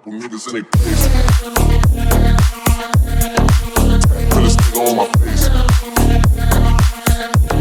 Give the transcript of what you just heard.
couple niggas in they place. Put this nigga on my face.